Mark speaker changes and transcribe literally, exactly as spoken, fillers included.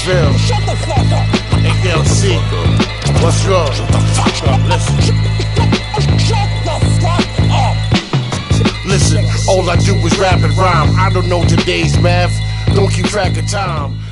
Speaker 1: feel?
Speaker 2: Shut the fuck up.
Speaker 1: A L C. What's good? Shut the fuck up. Listen.
Speaker 2: Shut the fuck up.
Speaker 1: Listen, all I do is rap and rhyme. I don't know today's math. Don't keep track of time.